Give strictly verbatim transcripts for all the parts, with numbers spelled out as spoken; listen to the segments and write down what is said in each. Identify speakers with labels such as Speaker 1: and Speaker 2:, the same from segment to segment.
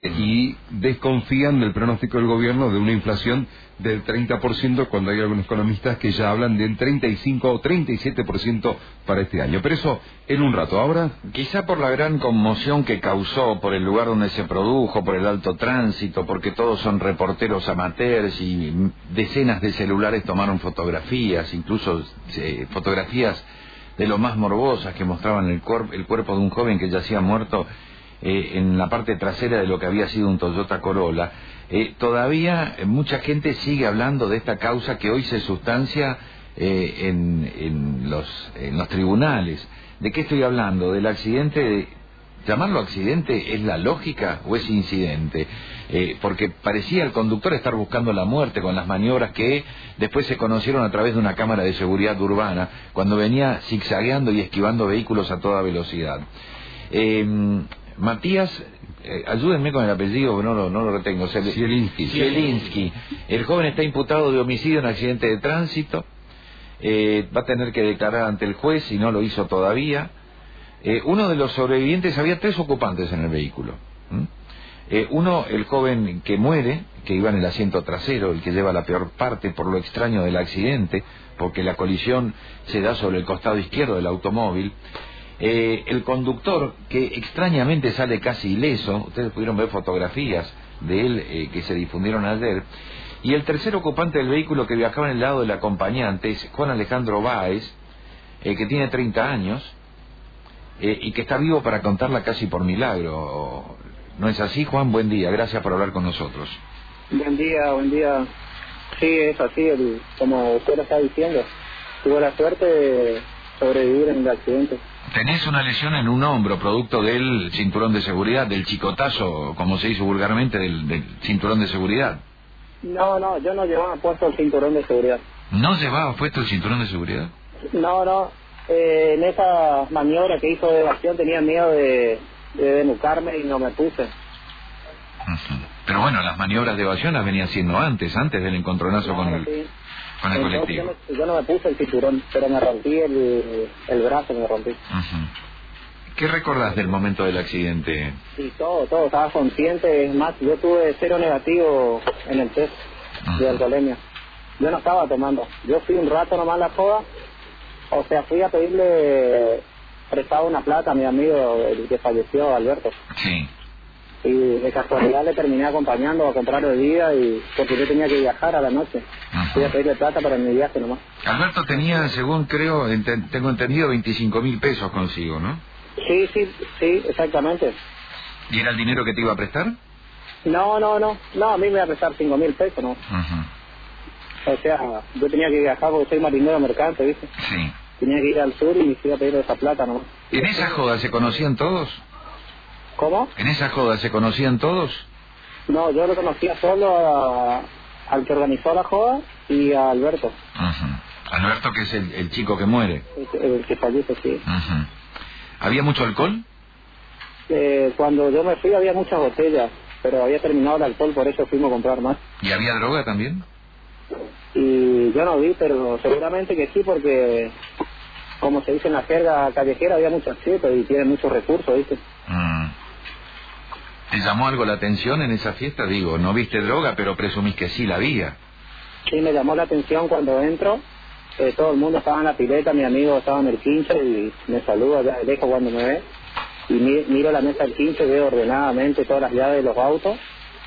Speaker 1: y desconfían del pronóstico del gobierno de una inflación del treinta por ciento cuando hay algunos economistas que ya hablan de treinta y cinco o treinta y siete por ciento para este año. Pero eso en un rato. Ahora,
Speaker 2: quizá por la gran conmoción que causó, por el lugar donde se produjo, por el alto tránsito, porque todos son reporteros amateurs y decenas de celulares tomaron fotografías, incluso eh, fotografías de lo más morbosas que mostraban el, cuerp el cuerpo de un joven que yacía muerto Eh, en la parte trasera de lo que había sido un Toyota Corolla. Eh, todavía eh, mucha gente sigue hablando de esta causa que hoy se sustancia eh, en, en, los, en los tribunales. ¿De qué estoy hablando? Del accidente. De, ¿llamarlo accidente es la lógica o es incidente? Eh, porque parecía el conductor estar buscando la muerte con las maniobras que después se conocieron a través de una cámara de seguridad urbana, cuando venía zigzagueando y esquivando vehículos a toda velocidad. Eh, Matías, eh, ayúdenme con el apellido, no lo, no lo retengo.
Speaker 1: Zielinski.
Speaker 2: Zielinski. El joven está imputado de homicidio en accidente de tránsito. Eh, va a tener que declarar ante el juez si no lo hizo todavía. Eh, uno de los sobrevivientes, había tres ocupantes en el vehículo. ¿Mm? Eh, uno, el joven que muere, que iba en el asiento trasero, el que lleva la peor parte por lo extraño del accidente, porque la colisión se da sobre el costado izquierdo del automóvil. Eh, el conductor, que extrañamente sale casi ileso, ustedes pudieron ver fotografías de él eh, que se difundieron ayer, y el tercer ocupante del vehículo que viajaba en el lado del acompañante es Juan Alejandro Báez, eh, que tiene treinta años, eh, y que está vivo para contarla casi por milagro. ¿No es así, Juan? Buen día, gracias por hablar con nosotros.
Speaker 3: Buen día, buen día. Sí, es así, el, como usted lo está diciendo, tuvo la suerte de sobrevivir en el accidente.
Speaker 2: Tenés una lesión en un hombro, producto del cinturón de seguridad, del chicotazo, como se dice vulgarmente, del, del cinturón de seguridad.
Speaker 3: No, no, yo no llevaba puesto el cinturón de seguridad.
Speaker 2: ¿No llevaba puesto el cinturón de seguridad?
Speaker 3: No, no, eh, en esa maniobra que hizo de evasión tenía miedo de, de denucarme y no me puse.
Speaker 2: Uh-huh. Pero bueno, las maniobras de evasión las venía haciendo antes, antes del encontronazo
Speaker 3: No,
Speaker 2: con el...
Speaker 3: sí.
Speaker 2: Con el
Speaker 3: Entonces,
Speaker 2: colectivo.
Speaker 3: Yo no, yo no me puse el cinturón, pero me rompí el, el brazo, me rompí.
Speaker 2: Uh-huh. ¿Qué recordás del momento del accidente?
Speaker 3: Sí, todo, todo, estaba consciente. Es más, yo tuve cero negativo en el test uh-huh. de alcoholemia. Yo no estaba tomando. Yo fui un rato nomás a la joda, o sea, fui a pedirle prestado una plata a mi amigo, el que falleció, Alberto.
Speaker 2: Sí.
Speaker 3: Y de casualidad le terminé acompañando a comprar bebida y porque yo tenía que viajar a la noche. Uh-huh. Fui a pedirle plata para mi viaje nomás.
Speaker 2: Alberto tenía, según creo, ent tengo entendido, veinticinco mil pesos consigo, ¿no?
Speaker 3: Sí, sí, sí, exactamente.
Speaker 2: ¿Y era el dinero que te iba a prestar?
Speaker 3: No, no, no, no, a mí me iba a prestar cinco mil pesos, ¿no? Uh-huh. O sea, yo tenía que viajar porque soy marinero mercante, ¿viste?
Speaker 2: Sí.
Speaker 3: Tenía que ir al sur y fui a pedirle esa plata nomás.
Speaker 2: ¿En esa joda se conocían todos?
Speaker 3: ¿Cómo?
Speaker 2: ¿En esa joda se conocían todos?
Speaker 3: No, yo lo conocía solo a, al que organizó la joda y a Alberto.
Speaker 2: Uh-huh. Alberto, que es el, el chico que muere.
Speaker 3: El, el que fallece, sí.
Speaker 2: Uh-huh. ¿Había mucho alcohol?
Speaker 3: Eh, cuando yo me fui había muchas botellas, pero había terminado el alcohol, por eso fuimos a comprar más.
Speaker 2: ¿Y había droga también?
Speaker 3: Y yo no vi, pero seguramente que sí, porque como se dice en la jerga callejera había muchas fiestas y tienen muchos recursos, ¿viste?
Speaker 2: Mm. ¿Te llamó algo la atención en esa fiesta? Digo, no viste droga, pero presumís que sí la había.
Speaker 3: Sí, me llamó la atención cuando entro. Eh, todo el mundo estaba en la pileta, mi amigo estaba en el quince y me saluda allá de lejos cuando me ve. Y mi, miro la mesa del quince, veo ordenadamente todas las llaves de los autos,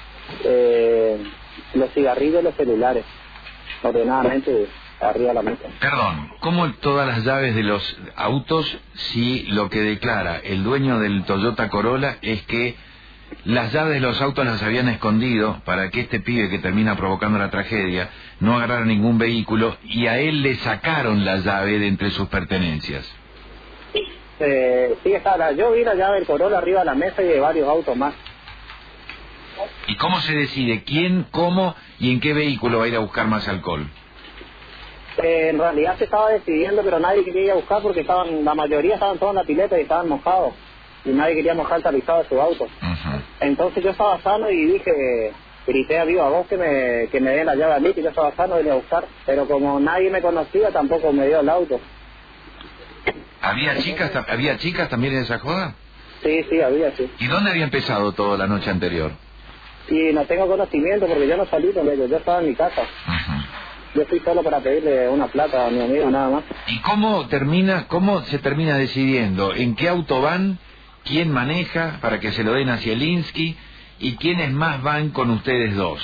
Speaker 3: eh, los cigarrillos y los celulares, ordenadamente arriba de la mesa.
Speaker 2: Perdón, ¿cómo todas las llaves de los autos si lo que declara el dueño del Toyota Corolla es que las llaves de los autos las habían escondido para que este pibe que termina provocando la tragedia no agarrara ningún vehículo y a él le sacaron la llave de entre sus pertenencias?
Speaker 3: Eh, sí, está la, yo vi la llave del Corolla arriba de la mesa y de varios autos más.
Speaker 2: ¿Y cómo se decide quién, cómo y en qué vehículo va a ir a buscar más alcohol?
Speaker 3: Eh, en realidad se estaba decidiendo, pero nadie quería ir a buscar porque estaban, la mayoría estaban todos en la pileta y estaban mojados. Y nadie quería mojar el tapizado de su auto. Uh-huh. Entonces yo estaba sano y dije, grité a viva voz que me, que me den la llave a mí, que yo estaba sano de ir a buscar. Pero como nadie me conocía, tampoco me dio el auto.
Speaker 2: ¿Había chicas, ¿Había chicas también en esa joda?
Speaker 3: Sí, sí, había, sí.
Speaker 2: ¿Y dónde había empezado toda la noche anterior?
Speaker 3: Y no tengo conocimiento porque yo no salí con ellos, yo estaba en mi casa.
Speaker 2: Uh-huh.
Speaker 3: Yo fui solo para pedirle una plata a mi amigo, nada más.
Speaker 2: ¿Y cómo termina, cómo se termina decidiendo? ¿En qué auto van? ¿Quién maneja para que se lo den a Zielinski? ¿Y quiénes más van con ustedes dos?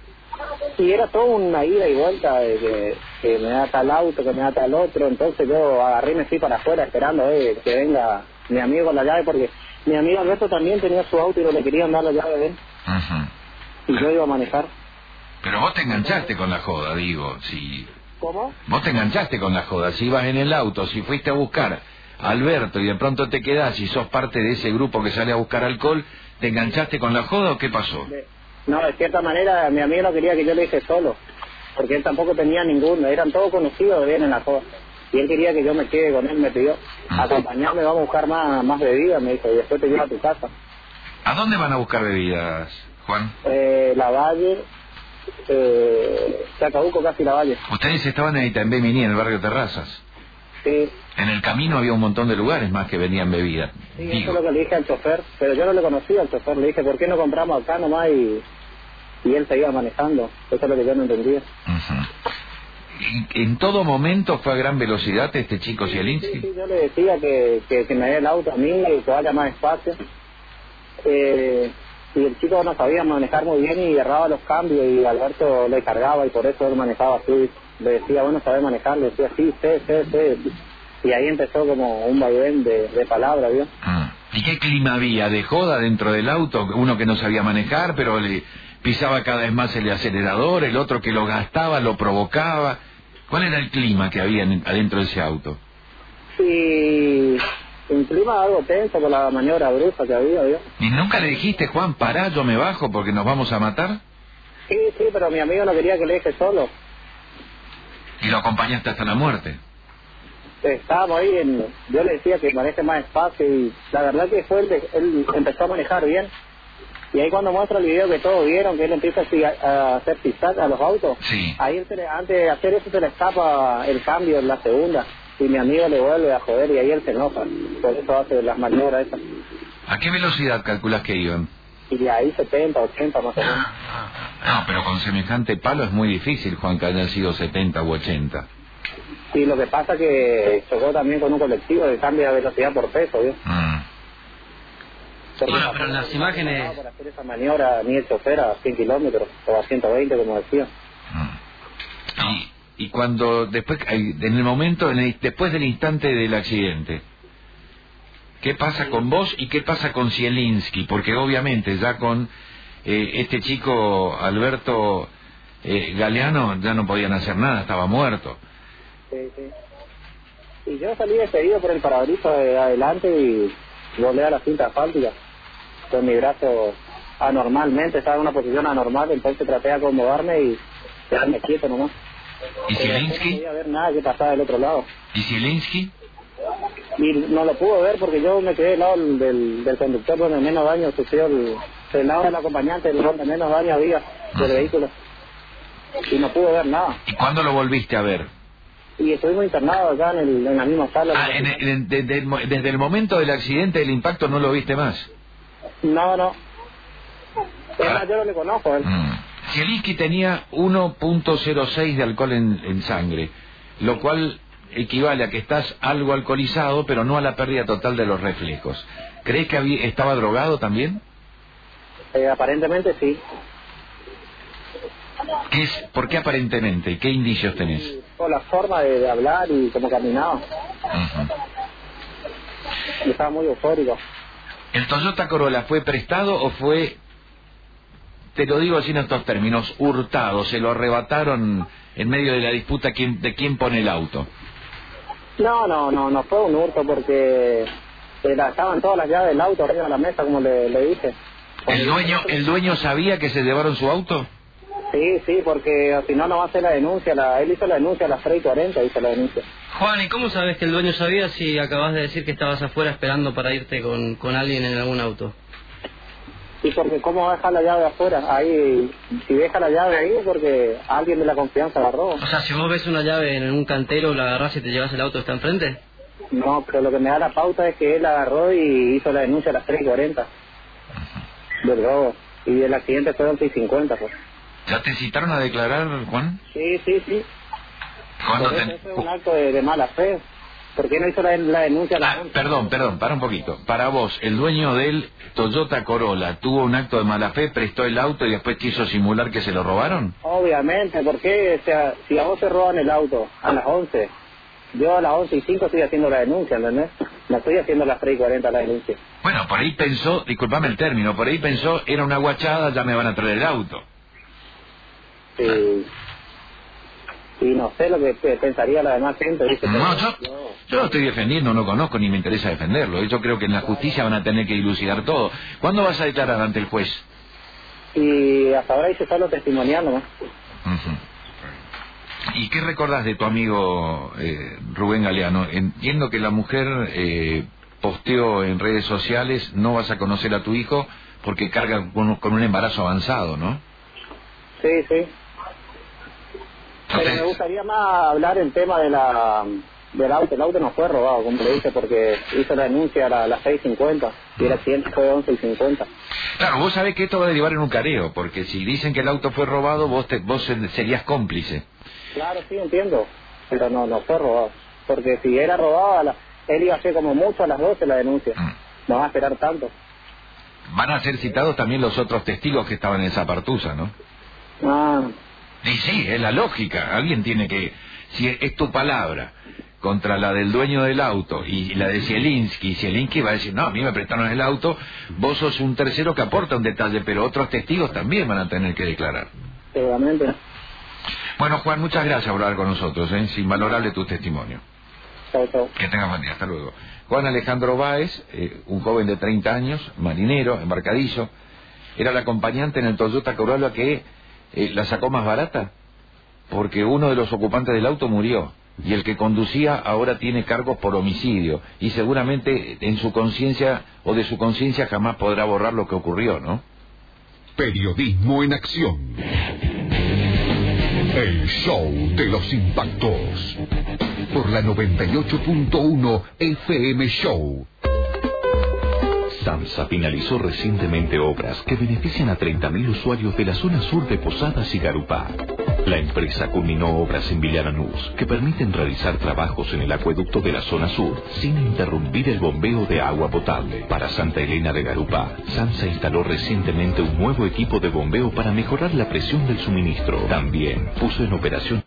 Speaker 3: Y era todo una ida y vuelta de que, que me da tal auto, que me da tal otro. Entonces yo agarré y me fui para afuera esperando eh, que venga mi amigo con la llave, porque mi amigo Alberto también tenía su auto y no le querían dar la llave de él.
Speaker 2: Uh-huh.
Speaker 3: Y yo iba a manejar.
Speaker 2: Pero vos te enganchaste con la joda, digo, si...
Speaker 3: ¿Cómo?
Speaker 2: Vos te enganchaste con la joda, si ibas en el auto, si fuiste a buscar a Alberto y de pronto te quedás y sos parte de ese grupo que sale a buscar alcohol, ¿te enganchaste con la joda o qué pasó?
Speaker 3: No, de cierta manera mi amigo no quería que yo le dije solo, porque él tampoco tenía ninguno, eran todos conocidos de bien en la joda. Y él quería que yo me quede con él, me pidió, acompañarme, vamos a buscar más, más bebidas, me dijo, y después te llevo a tu casa.
Speaker 2: ¿A dónde van a buscar bebidas, Juan?
Speaker 3: Eh, la Valle, eh, Chacabuco, casi la Valle.
Speaker 2: Ustedes estaban en Itambé Miní, en el barrio Terrazas.
Speaker 3: Sí.
Speaker 2: En el camino había un montón de lugares más que vendían bebidas.
Speaker 3: Sí,
Speaker 2: Digo.
Speaker 3: eso es lo que le dije al chofer, pero yo no le conocía al chofer, le dije, ¿por qué no compramos acá nomás? Y, y él se iba manejando, eso es lo que yo no entendía.
Speaker 2: Uh-huh. ¿En, en todo momento fue a gran velocidad este chico Zielinski?
Speaker 3: Sí, sí, yo le decía que, que, que me dé el auto a mí y que vaya más despacio. Eh, y el chico no sabía manejar muy bien y erraba los cambios y Alberto le cargaba y por eso él manejaba así. Le decía, bueno, sabe manejar, le decía, sí, sé, sé, sé. Y ahí empezó como un vaivén de, de palabras, ¿vio?
Speaker 2: Ah. ¿Y qué clima había? ¿De joda dentro del auto? Uno que no sabía manejar, pero le pisaba cada vez más el acelerador, el otro que lo gastaba, lo provocaba. ¿Cuál era el clima que había en, adentro de ese auto?
Speaker 3: Sí, un clima algo tenso por la maniobra brusca que había, ¿vio?
Speaker 2: ¿Y nunca le dijiste, Juan, pará, yo me bajo porque nos vamos a matar?
Speaker 3: Sí, sí, pero mi amigo no quería que le deje solo.
Speaker 2: ¿Y lo acompañaste hasta la muerte?
Speaker 3: Estábamos ahí, en, yo le decía que maneje más despacio y la verdad que fue él, él empezó a manejar bien. Y ahí cuando muestra el video que todos vieron, que él empieza a, a hacer zigzag a los autos,
Speaker 2: sí.
Speaker 3: Ahí él se le, antes de hacer eso se le escapa el cambio en la segunda y mi amigo le vuelve a joder y ahí él se enoja, por eso hace las maniobras esas.
Speaker 2: ¿A qué velocidad calculas que iban?
Speaker 3: Y de ahí setenta, ochenta más o menos.
Speaker 2: No, pero con semejante palo es muy difícil, Juan, que hayan sido setenta u ochenta.
Speaker 3: Sí, lo que pasa es que chocó también con un colectivo que cambia de velocidad por peso, ¿vio?
Speaker 2: Mm.
Speaker 4: Bueno, pero en las imágenes...
Speaker 3: No, para hacer esa maniobra ni el chofer a cien kilómetros o a ciento veinte, como decía.
Speaker 2: Mm. Y, y cuando, después, en el momento, en el, después del instante del accidente, ¿qué pasa con vos y qué pasa con Zielinski? Porque obviamente ya con eh, este chico Alberto eh, Galeano ya no podían hacer nada, estaba muerto.
Speaker 3: Sí, sí. Y yo salí despedido por el parabrisas de adelante y volé a la cinta asfáltica con mi brazo anormalmente, estaba en una posición anormal, entonces traté de acomodarme y quedarme quieto nomás.
Speaker 2: ¿Y Zielinski?
Speaker 3: No podía ver nada que pasaba del otro lado.
Speaker 2: ¿Y Zielinski?
Speaker 3: Y no lo pudo ver porque yo me quedé al lado del, del conductor donde menos daño sufrió, el, el lado del acompañante donde menos daño había del vehículo. Y no pudo ver nada.
Speaker 2: ¿Y cuándo lo volviste a ver?
Speaker 3: Y estuvimos internados acá en, el, en la misma sala.
Speaker 2: Ah, en el, en, de, de, desde el momento del accidente, del impacto, ¿no lo viste más?
Speaker 3: No, no. Es más, yo no le conozco a él.
Speaker 2: Mm. Zielinski tenía uno punto cero seis de alcohol en, en sangre, lo cual equivale a que estás algo alcoholizado, pero no a la pérdida total de los reflejos. ¿Crees que había, estaba drogado también?
Speaker 3: Eh, aparentemente sí.
Speaker 2: ¿Qué es, ¿Por qué aparentemente? ¿Qué indicios tenés?
Speaker 3: Y por la forma de, de hablar y cómo caminaba.
Speaker 2: Uh-huh.
Speaker 3: Y estaba muy eufórico.
Speaker 2: ¿El Toyota Corolla fue prestado o fue, te lo digo así en estos términos, hurtado? ¿Se lo arrebataron en medio de la disputa quién, de quién pone el auto?
Speaker 3: No, no, no, no fue un hurto porque era, estaban todas las llaves del auto arriba de la mesa, como le, le dije.
Speaker 2: ¿El dueño, ¿El dueño sabía que se llevaron su auto?
Speaker 3: Sí, sí, porque si no, no va a hacer la denuncia. La, él hizo la denuncia a las tres y cuarenta, hizo la denuncia.
Speaker 4: Juan, ¿y cómo sabes que el dueño sabía si acabas de decir que estabas afuera esperando para irte con, con alguien en algún auto?
Speaker 3: Sí, porque ¿cómo va a dejar la llave afuera? Ahí, si deja la llave ahí, porque alguien de la confianza la roba.
Speaker 4: O sea, si vos ves una llave en un cantero, la agarrás y te llevas el auto que está enfrente.
Speaker 3: No, pero lo que me da la pauta es que él agarró y hizo la denuncia a las tres y cuarenta del robo. Y el accidente fue once y cincuenta, pues.
Speaker 2: ¿Ya te citaron a declarar, Juan?
Speaker 3: Sí, sí, sí.
Speaker 2: ¿Cuándo
Speaker 3: Pero
Speaker 2: te...?
Speaker 3: eso fue un acto de, de mala fe. ¿Por qué no hizo la, la denuncia a la
Speaker 2: Ah,
Speaker 3: once?
Speaker 2: perdón, perdón, para un poquito. Para vos, el dueño del Toyota Corolla tuvo un acto de mala fe, prestó el auto y después quiso simular que se lo robaron.
Speaker 3: Obviamente, porque o sea, si a vos te roban el auto a las once, yo a las once y cinco estoy haciendo la denuncia, ¿entendés? No estoy haciendo a las tres y cuarenta la denuncia.
Speaker 2: Bueno, por ahí pensó, disculpame el término, por ahí pensó, era una guachada, ya me van a traer el auto.
Speaker 3: Sí. Y no sé lo que pensaría la demás gente, ¿viste?
Speaker 2: No, yo, yo lo estoy defendiendo, no conozco ni me interesa defenderlo. Yo creo que en la justicia van a tener que dilucidar todo. ¿Cuándo vas a declarar ante el juez?
Speaker 3: Y hasta ahora hice solo testimonial nomás.
Speaker 2: Uh-huh. ¿Y qué recordás de tu amigo eh, Rubén Galeano? Entiendo que la mujer eh, posteó en redes sociales, no vas a conocer a tu hijo porque carga con, con un embarazo avanzado, ¿no?
Speaker 3: Sí, sí. Pero me gustaría más hablar el tema de la del auto. El auto no fue robado, como le dije, porque hizo la denuncia a, la, a las seis cincuenta y el accidente fue a once y cincuenta.
Speaker 2: Claro, vos sabés que esto va a derivar en un careo, porque si dicen que el auto fue robado, vos te, vos serías cómplice.
Speaker 3: Claro, sí, entiendo, pero no no fue robado. Porque si era robado, a la, él iba a hacer como mucho a las doce la denuncia. Mm. No va a esperar tanto.
Speaker 2: Van a ser citados también los otros testigos que estaban en esa partusa, ¿no?
Speaker 3: Ah...
Speaker 2: Y sí, es la lógica. Alguien tiene que... Si es tu palabra contra la del dueño del auto y la de Zielinski, Zielinski va a decir, no, a mí me prestaron el auto, vos sos un tercero que aporta un detalle, pero otros testigos también van a tener que declarar.
Speaker 3: Seguramente.
Speaker 2: Bueno, Juan, muchas gracias por hablar con nosotros, ¿eh? Es invalorable tu testimonio.
Speaker 3: Chau, chau.
Speaker 2: Que tengas buen día, hasta luego. Juan Alejandro Báez, eh, un joven de treinta años, marinero, embarcadillo, era el acompañante en el Toyota Corolla que... Eh, la sacó más barata porque uno de los ocupantes del auto murió y el que conducía ahora tiene cargos por homicidio y seguramente en su conciencia o de su conciencia jamás podrá borrar lo que ocurrió, ¿no?
Speaker 5: Periodismo en acción. El show de los impactos por la noventa y ocho punto uno F M Show.
Speaker 6: SAMSA finalizó recientemente obras que benefician a treinta mil usuarios de la zona sur de Posadas y Garupá. La empresa culminó obras en Villalanús que permiten realizar trabajos en el acueducto de la zona sur sin interrumpir el bombeo de agua potable. Para Santa Elena de Garupá, SAMSA instaló recientemente un nuevo equipo de bombeo para mejorar la presión del suministro. También puso en operación